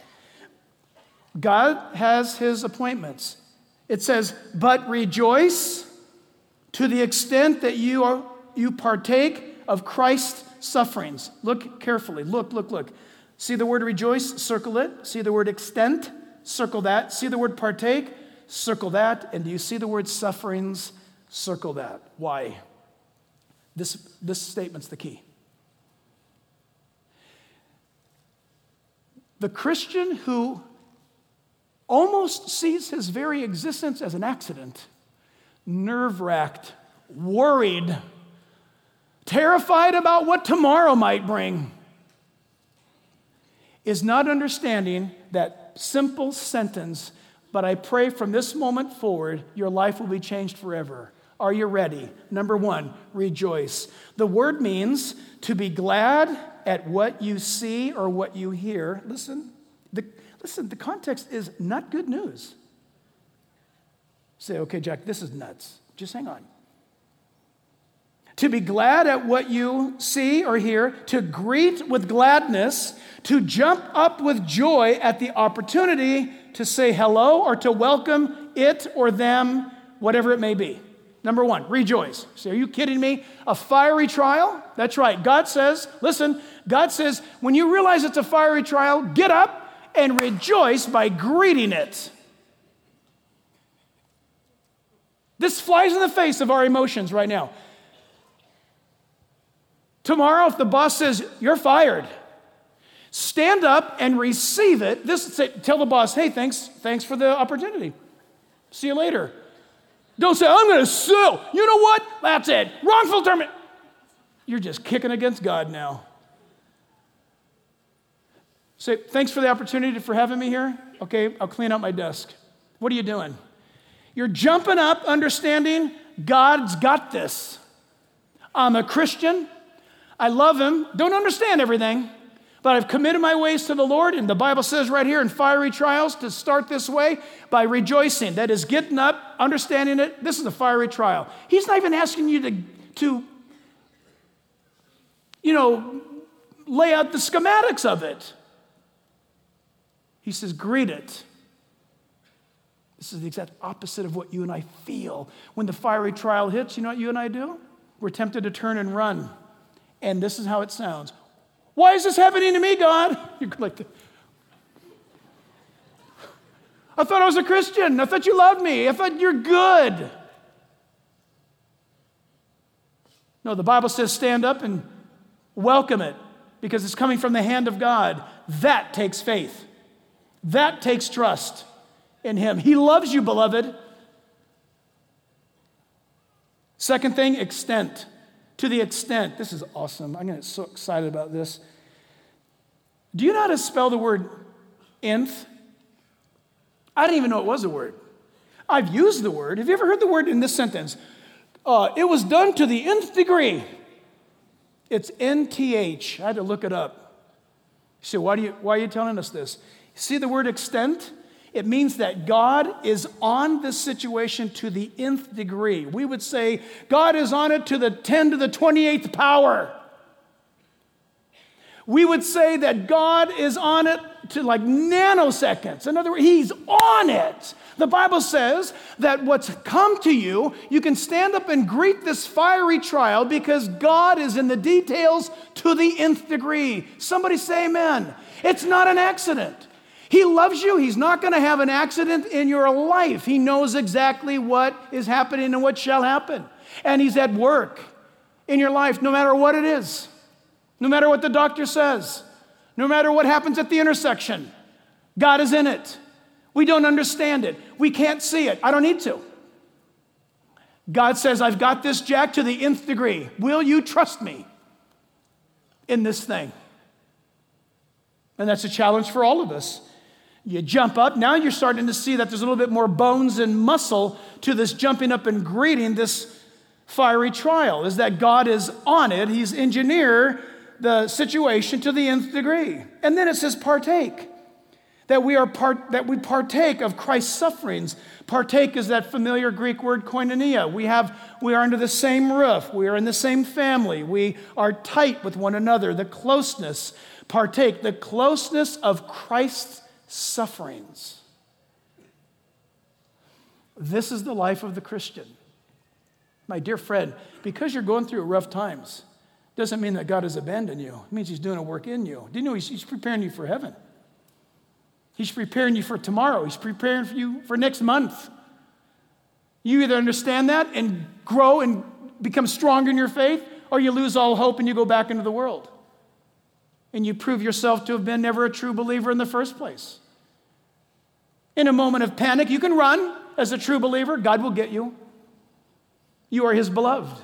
God has his appointments. It says, but rejoice to the extent that you partake of Christ's sufferings. Look carefully. Look. See the word rejoice? Circle it. See the word extent? Circle that. See the word partake? Circle that. And do you see the word sufferings? Circle that. Why? This statement's the key. The Christian who almost sees his very existence as an accident, nerve-wracked, worried, terrified about what tomorrow might bring, is not understanding that simple sentence, but I pray from this moment forward, your life will be changed forever. Are you ready? Number one, rejoice. The word means to be glad at what you see or what you hear. Listen, the context is not good news. Say, okay, Jack, this is nuts. Just hang on. To be glad at what you see or hear, to greet with gladness, to jump up with joy at the opportunity to say hello or to welcome it or them, whatever it may be. Number one, rejoice. So are you kidding me? A fiery trial? That's right. God says, listen, God says, when you realize it's a fiery trial, get up and rejoice by greeting it. This flies in the face of our emotions right now. Tomorrow, if the boss says, you're fired, stand up and receive it. Tell the boss, hey, thanks for the opportunity. See you later. Don't say, I'm going to sue. You know what? That's it. Wrongful termination. You're just kicking against God now. Say, thanks for the opportunity for having me here. Okay, I'll clean out my desk. What are you doing? You're jumping up, understanding God's got this. I'm a Christian. I love him. Don't understand everything. But I've committed my ways to the Lord, and the Bible says right here in fiery trials to start this way by rejoicing. That is getting up, understanding it. This is a fiery trial. He's not even asking you to lay out the schematics of it. He says, greet it. This is the exact opposite of what you and I feel. When the fiery trial hits, you know what you and I do? We're tempted to turn and run. And this is how it sounds. Why is this happening to me, God? You're like, I thought I was a Christian. I thought you loved me. I thought you're good. No, the Bible says stand up and welcome it because it's coming from the hand of God. That takes faith. That takes trust in him. He loves you, beloved. Second thing, extent. To the extent, this is awesome. I'm getting so excited about this. Do you know how to spell the word nth? I didn't even know it was a word. I've used the word. Have you ever heard the word in this sentence? It was done to the nth degree. It's NTH. I had to look it up. You say, why are you telling us this? See the word extent? It means that God is on this situation to the nth degree. We would say God is on it to the 10 to the 28th power. We would say that God is on it to like nanoseconds. In other words, he's on it. The Bible says that what's come to you, you can stand up and greet this fiery trial because God is in the details to the nth degree. Somebody say amen. It's not an accident. He loves you. He's not going to have an accident in your life. He knows exactly what is happening and what shall happen. And he's at work in your life no matter what it is. No matter what the doctor says. No matter what happens at the intersection. God is in it. We don't understand it. We can't see it. I don't need to. God says, I've got this, Jack, to the nth degree. Will you trust me in this thing? And that's a challenge for all of us. You jump up. Now you're starting to see that there's a little bit more bones and muscle to this jumping up and greeting this fiery trial, is that God is on it. He's engineered the situation to the nth degree. And then it says partake. That we partake of Christ's sufferings. Partake is that familiar Greek word koinonia. We are under the same roof. We are in the same family. We are tight with one another. The closeness. Partake the closeness of Christ's sufferings. This is the life of the Christian. My dear friend, because you're going through rough times, doesn't mean that God has abandoned you. It means he's doing a work in you. Do you know he's preparing you for heaven? He's preparing you for tomorrow. He's preparing you for next month. You either understand that and grow and become stronger in your faith, or you lose all hope and you go back into the world. And you prove yourself to have been never a true believer in the first place. In a moment of panic, you can run as a true believer. God will get you. You are his beloved.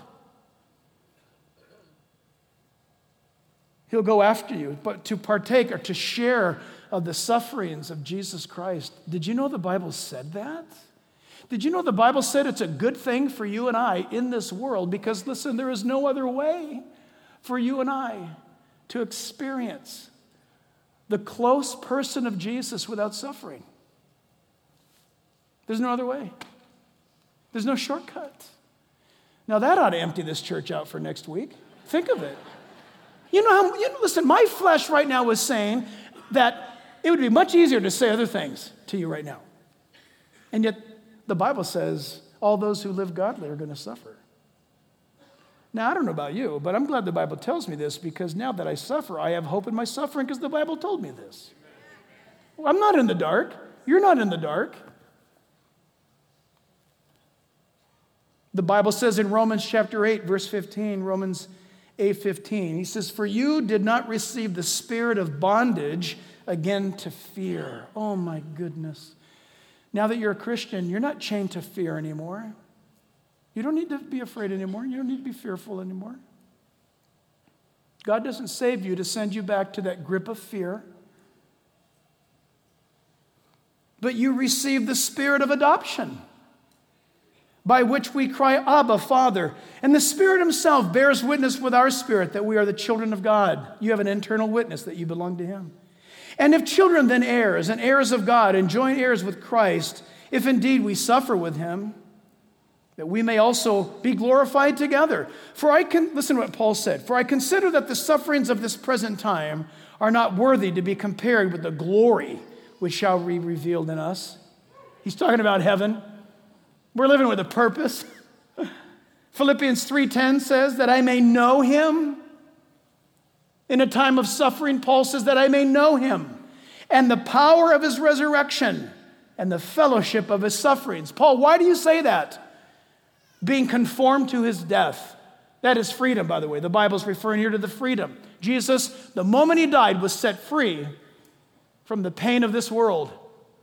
He'll go after you. But to partake or to share of the sufferings of Jesus Christ. Did you know the Bible said that? Did you know the Bible said it's a good thing for you and I in this world? Because listen, there is no other way for you and I to experience the close person of Jesus without suffering. There's no other way. There's no shortcut. Now that ought to empty this church out for next week. Think of it. Listen, my flesh right now was saying that it would be much easier to say other things to you right now. And yet the Bible says, all those who live godly are going to suffer. Now, I don't know about you, but I'm glad the Bible tells me this, because now that I suffer, I have hope in my suffering because the Bible told me this. Well, I'm not in the dark. You're not in the dark. The Bible says in Romans chapter 8, verse 15, Romans 8:15, he says, "For you did not receive the spirit of bondage again to fear." Oh my goodness. Now that you're a Christian, you're not chained to fear anymore. You don't need to be afraid anymore. You don't need to be fearful anymore. God doesn't save you to send you back to that grip of fear. But you receive the spirit of adoption, by which we cry, "Abba, Father." And the Spirit himself bears witness with our spirit that we are the children of God. You have an internal witness that you belong to him. And if children, then heirs, and heirs of God, and joint heirs with Christ, if indeed we suffer with him, that we may also be glorified together. Listen to what Paul said. "For I consider that the sufferings of this present time are not worthy to be compared with the glory which shall be revealed in us." He's talking about heaven. We're living with a purpose. Philippians 3:10 says that I may know him. In a time of suffering, Paul says that I may know him and the power of his resurrection and the fellowship of his sufferings. Paul, why do you say that? Being conformed to his death. That is freedom, by the way. The Bible's referring here to the freedom. Jesus, the moment he died, was set free from the pain of this world.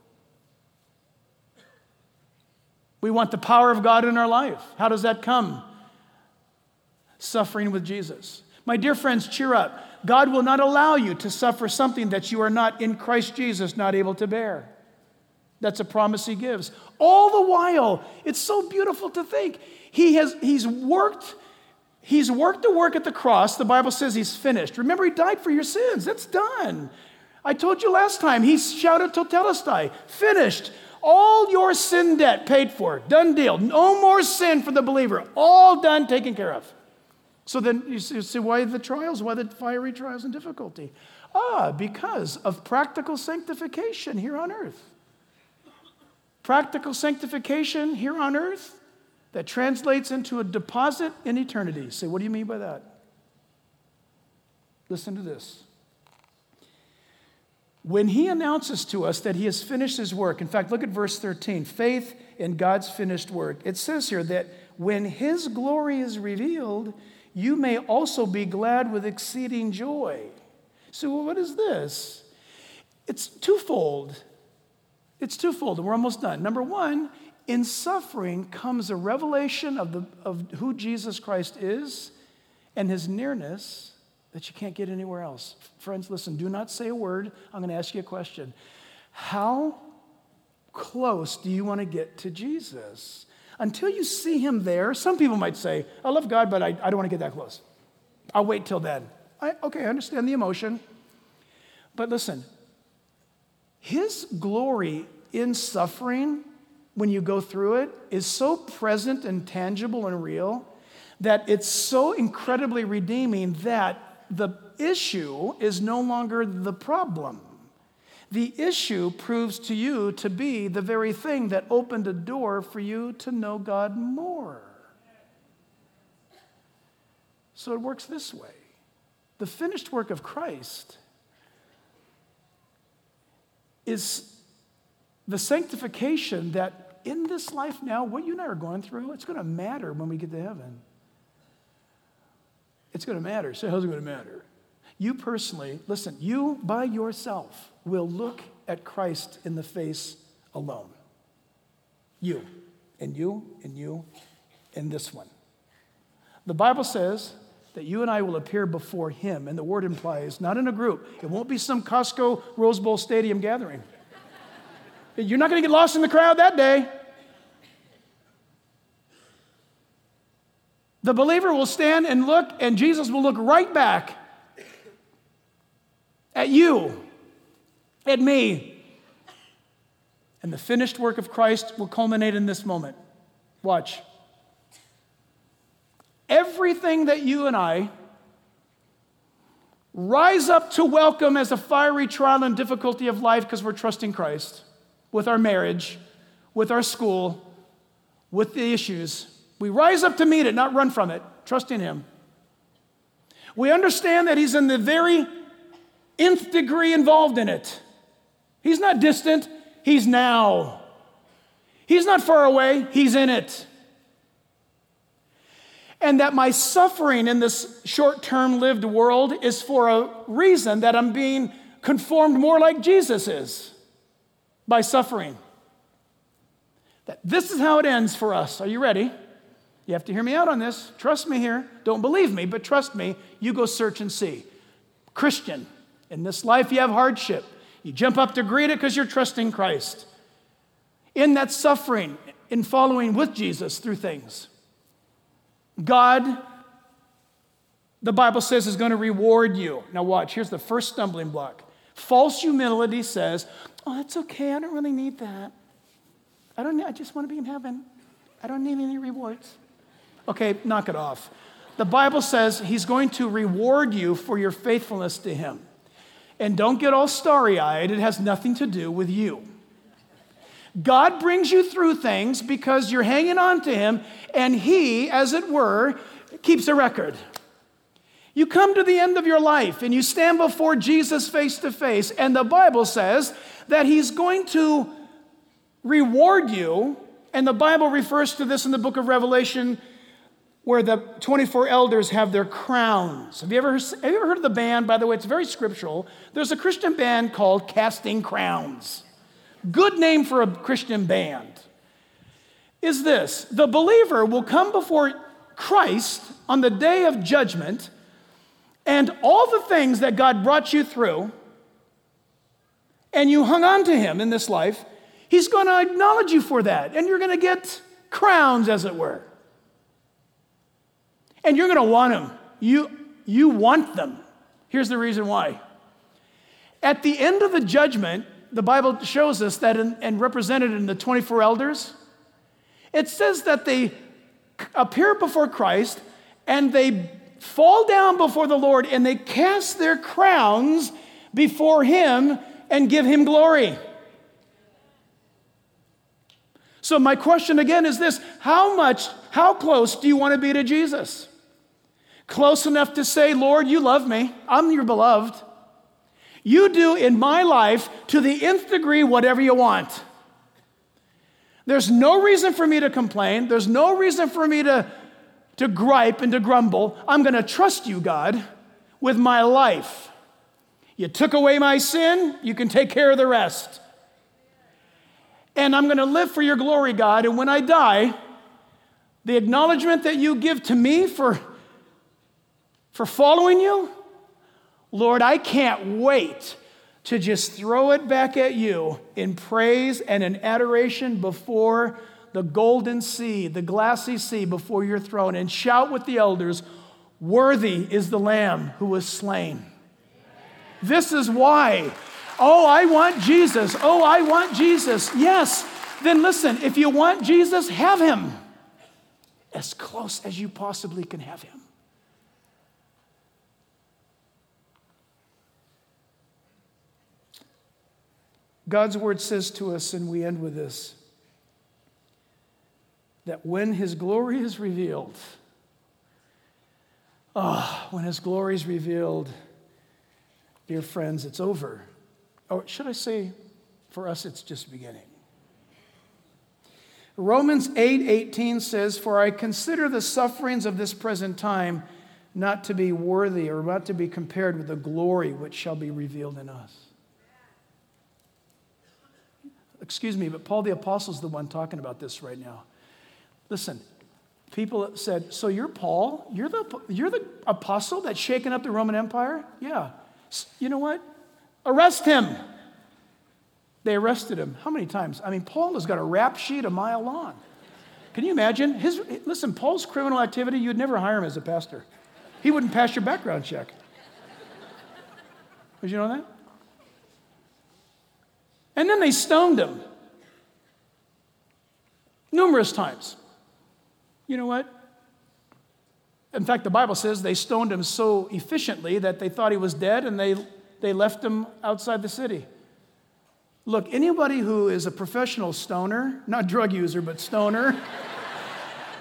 We want the power of God in our life. How does that come? Suffering with Jesus. My dear friends, cheer up. God will not allow you to suffer something that you are not in Christ Jesus not able to bear. That's a promise he gives. All the while, it's so beautiful to think. He's worked the work at the cross. The Bible says he's finished. Remember, he died for your sins. That's done. I told you last time, he shouted Tetelestai, finished. All your sin debt paid for, done deal. No more sin for the believer. All done, taken care of. So then you see, why the trials? Why the fiery trials and difficulty? Because of practical sanctification here on earth. Practical sanctification here on earth that translates into a deposit in eternity. Say, what do you mean by that? Listen to this. When he announces to us that he has finished his work, in fact, look at verse 13, faith in God's finished work. It says here that when his glory is revealed, you may also be glad with exceeding joy. So what is this? It's twofold. It's twofold, and we're almost done. Number one, in suffering comes a revelation of who Jesus Christ is and his nearness that you can't get anywhere else. Friends, listen, do not say a word. I'm going to ask you a question. How close do you want to get to Jesus? Until you see him there, some people might say, I love God, but I don't want to get that close. I'll wait till then. I understand the emotion. But listen, his glory in suffering, when you go through it, is so present and tangible and real that it's so incredibly redeeming that the issue is no longer the problem. The issue proves to you to be the very thing that opened a door for you to know God more. So it works this way. The finished work of Christ is the sanctification that in this life now, what you and I are going through, it's going to matter when we get to heaven. It's going to matter. So how's it going to matter? You personally, listen, you by yourself will look at Christ in the face alone. You, and you, and you, and this one. The Bible says that you and I will appear before him, and the word implies not in a group. It won't be some Costco Rose Bowl Stadium gathering. You're not going to get lost in the crowd that day. The believer will stand and look, and Jesus will look right back at you, at me. And the finished work of Christ will culminate in this moment. Watch. Everything that you and I rise up to welcome as a fiery trial and difficulty of life because we're trusting Christ, with our marriage, with our school, with the issues. We rise up to meet it, not run from it, trusting him. We understand that he's in the very nth degree involved in it. He's not distant, he's now. He's not far away, he's in it. And that my suffering in this short-term lived world is for a reason, that I'm being conformed more like Jesus is by suffering. That this is how it ends for us. Are you ready? You have to hear me out on this. Trust me here. Don't believe me, but trust me. You go search and see. Christian, in this life you have hardship. You jump up to greet it because you're trusting Christ. In that suffering, in following with Jesus through things, God, the Bible says, is going to reward you. Now watch, here's the first stumbling block. False humility says, oh, that's okay, I don't really need that. I just want to be in heaven. I don't need any rewards. Okay, knock it off. The Bible says he's going to reward you for your faithfulness to him. And don't get all starry-eyed, it has nothing to do with you. God brings you through things because you're hanging on to him, and he, as it were, keeps a record. You come to the end of your life, and you stand before Jesus face to face, and the Bible says that he's going to reward you, and the Bible refers to this in the book of Revelation, where the 24 elders have their crowns. Have you ever heard of the band? By the way, it's very scriptural. There's a Christian band called Casting Crowns. Good name for a Christian band. Is this: the believer will come before Christ on the day of judgment, and all the things that God brought you through, and you hung on to him in this life, he's going to acknowledge you for that, and you're going to get crowns, as it were. And you're going to want them. You want them. Here's the reason why. At the end of the judgment, the Bible shows us that, and represented in the 24 elders, it says that they appear before Christ and they fall down before the Lord and they cast their crowns before him and give him glory. So my question again is this: how close do you want to be to Jesus? Close enough to say, Lord, you love me. I'm your beloved. You do in my life to the nth degree whatever you want. There's no reason for me to complain. There's no reason for me to gripe and to grumble. I'm going to trust you, God, with my life. You took away my sin. You can take care of the rest. And I'm going to live for your glory, God. And when I die, the acknowledgement that you give to me for following you, Lord, I can't wait to just throw it back at you in praise and in adoration before the golden sea, the glassy sea before your throne, and shout with the elders, worthy is the Lamb who was slain. This is why. Oh, I want Jesus. Oh, I want Jesus. Yes. Then listen, if you want Jesus, have him as close as you possibly can have him. God's word says to us, and we end with this, that when his glory is revealed, when his glory is revealed, dear friends, it's over. Or should I say, for us, it's just beginning. Romans 8:18 says, for I consider the sufferings of this present time not to be worthy or not to be compared with the glory which shall be revealed in us. Excuse me, but Paul the Apostle is the one talking about this right now. Listen, people said, so you're Paul? You're the apostle that's shaking up the Roman Empire? Yeah. You know what? Arrest him. They arrested him. How many times? I mean, Paul has got a rap sheet a mile long. Can you imagine? Listen, Paul's criminal activity, you'd never hire him as a pastor. He wouldn't pass your background check. Did you know that? And then they stoned him numerous times. You know what? In fact, the Bible says they stoned him so efficiently that they thought he was dead and they left him outside the city. Look, anybody who is a professional stoner, not drug user, but stoner,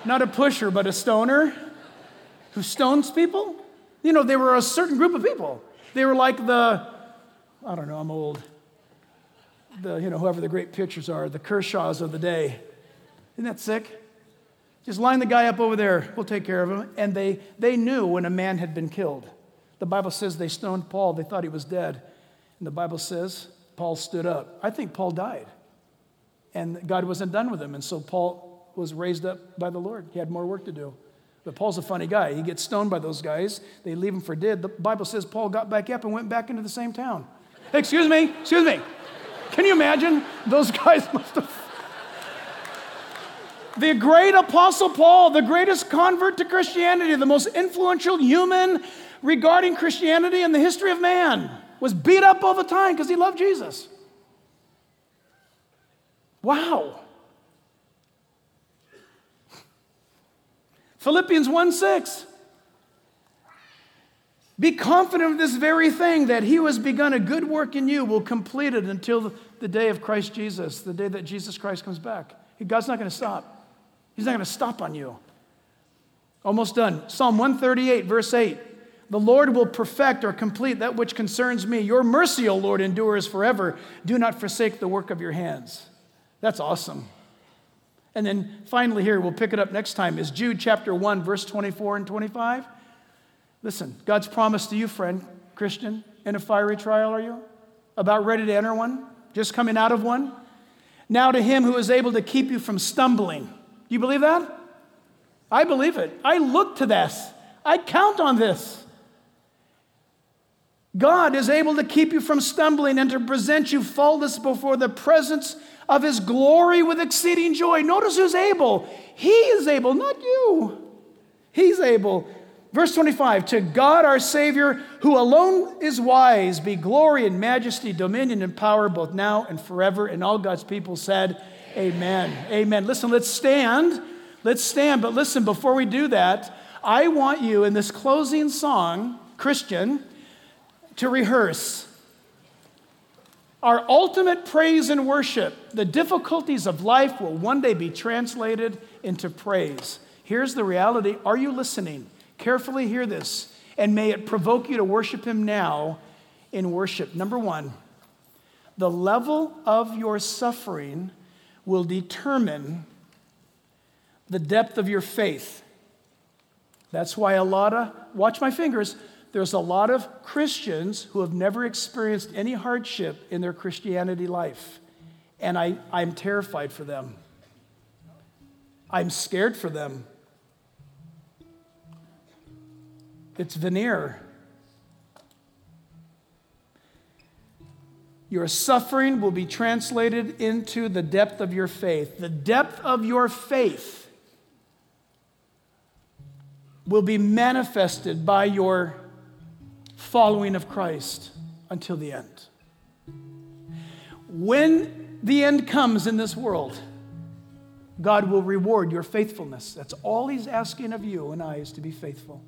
Not a pusher, but a stoner who stones people. You know, they were a certain group of people. They were like I don't know, I'm old. Whoever the great pictures are, the Kershaws of the day. Isn't that sick? Just line the guy up over there. We'll take care of him. And they knew when a man had been killed. The Bible says they stoned Paul. They thought he was dead. And the Bible says Paul stood up. I think Paul died. And God wasn't done with him. And so Paul was raised up by the Lord. He had more work to do. But Paul's a funny guy. He gets stoned by those guys. They leave him for dead. The Bible says Paul got back up and went back into the same town. Excuse me. Can you imagine? Those guys must have... The great Apostle Paul, the greatest convert to Christianity, the most influential human regarding Christianity in the history of man, was beat up all the time because he loved Jesus. Wow. Philippians 1:6. Be confident of this very thing, that he who has begun a good work in you will complete it until the day of Christ Jesus, the day that Jesus Christ comes back. God's not going to stop. He's not going to stop on you. Almost done. Psalm 138, verse 8. The Lord will perfect or complete that which concerns me. Your mercy, O Lord, endures forever. Do not forsake the work of your hands. That's awesome. And then finally here, we'll pick it up next time, is Jude chapter 1, verse 24 and 25. Listen, God's promise to you, friend, Christian, in a fiery trial, are you? About ready to enter one? Just coming out of one? Now to him who is able to keep you from stumbling. Do you believe that? I believe it. I look to this. I count on this. God is able to keep you from stumbling and to present you faultless before the presence of his glory with exceeding joy. Notice who's able. He is able, not you. He's able. Verse 25, to God our Savior, who alone is wise, be glory and majesty, dominion and power, both now and forever. And all God's people said, amen. Amen. Listen, let's stand. Let's stand. But listen, before we do that, I want you in this closing song, Christian, to rehearse our ultimate praise and worship. The difficulties of life will one day be translated into praise. Here's the reality. Are you listening? Carefully hear this, and may it provoke you to worship him now in worship. Number one, the level of your suffering will determine the depth of your faith. That's why watch my fingers, there's a lot of Christians who have never experienced any hardship in their Christianity life. And I'm terrified for them. I'm scared for them. It's veneer. Your suffering will be translated into the depth of your faith. The depth of your faith will be manifested by your following of Christ until the end. When the end comes in this world, God will reward your faithfulness. That's all he's asking of you and I, is to be faithful.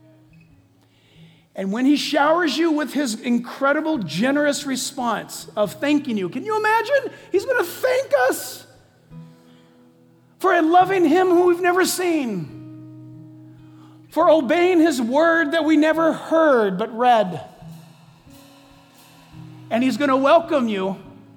And when he showers you with his incredible, generous response of thanking you, can you imagine? He's going to thank us for loving him who we've never seen, for obeying his word that we never heard but read. And he's going to welcome you,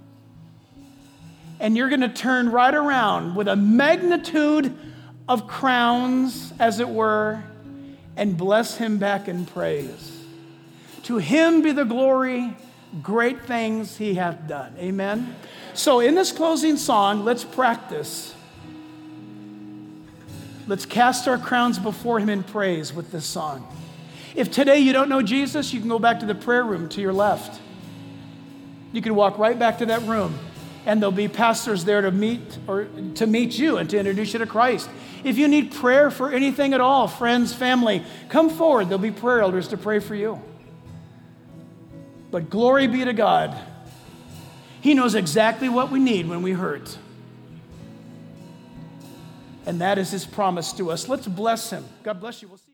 and you're going to turn right around with a magnitude of crowns, as it were, and bless him back in praise. To him be the glory, great things he hath done. Amen? So in this closing song, let's practice. Let's cast our crowns before him in praise with this song. If today you don't know Jesus, you can go back to the prayer room to your left. You can walk right back to that room, and there'll be pastors there to meet you and to introduce you to Christ. If you need prayer for anything at all, friends, family, come forward. There'll be prayer elders to pray for you. But glory be to God. He knows exactly what we need when we hurt. And that is his promise to us. Let's bless him. God bless you.